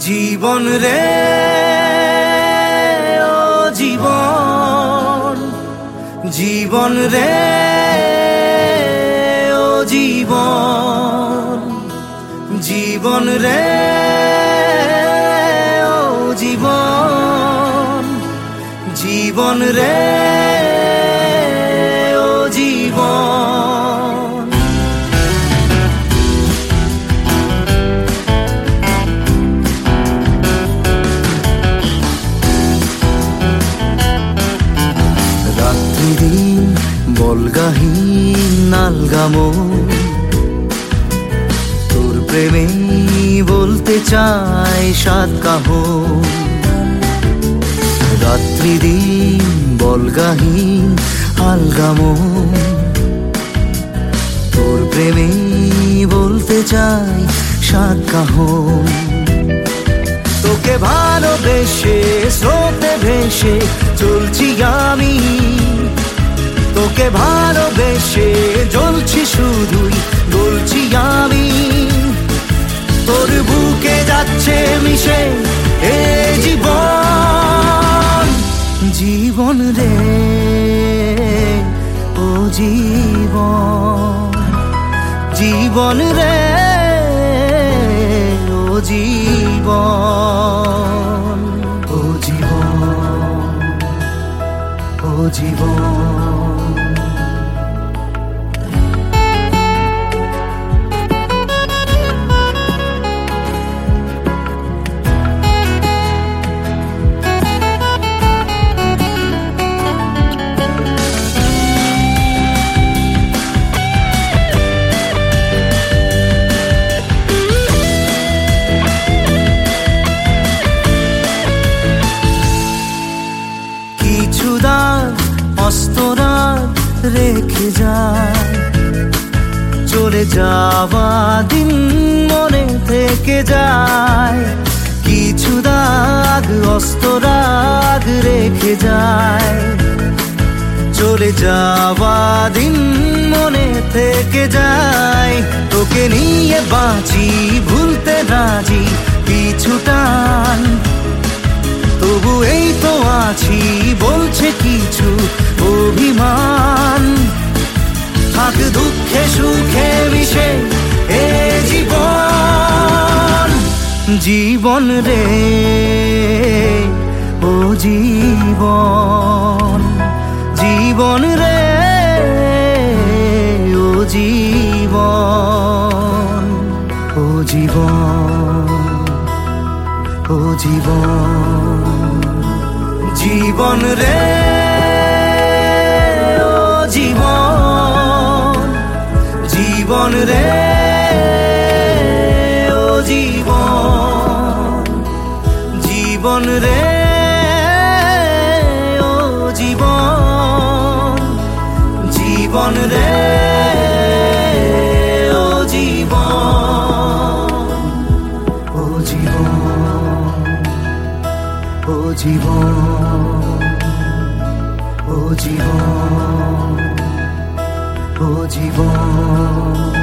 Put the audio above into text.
জীবন রে ও জীবন, জীবন রে ও জীবন, জীবন রে ও জীবন, জীবন রে ও জীবন। রাত্রিদিন বলগাহীন নালগামো, তোর প্রেমে বলতে চাই সাত কাহন। রাত্রিদিন বলগাহীন আলগামো, তোর প্রেমে বলতে চাই সাত কাহন। তোকে ভালোবেসে স্রোতে ভেসে চলছি আমি, তোকে ভালোবেসে জ্বলছি শুধুই বলছি আমি। তোর বুকে যাচ্ছে মিশে এ জীবন, জীবন রে ও জীবন, জীবন রে ও জীবন, ও জীবন, ও জীবন। অস্তরাগ রেখে যায়, চলে যাওয়া দিন মনে থেকে যায়। কিছু দাগ অস্তরাগ রেখে যায়, চলে যাওয়া দিন মনে থেকে যায়। তোকে নিয়ে বাঁচি ভুলতে রাজি পিছু টান, তবু এই তো আছি বলছে কিছু অভিমান। থাক দুঃখে সুখে মিশে এ জীবন, জীবন রে ও জীবন, জীবন রে ও জীবন, ও জীবন, ও জীবন, জীবন রে ও জীবন, জীবন রে ও জীবন, জীবন রে ও জীবন, জীবন রে ও জীবন, ও জীবন, ও জীবন, ও জীবন, ও জীবন।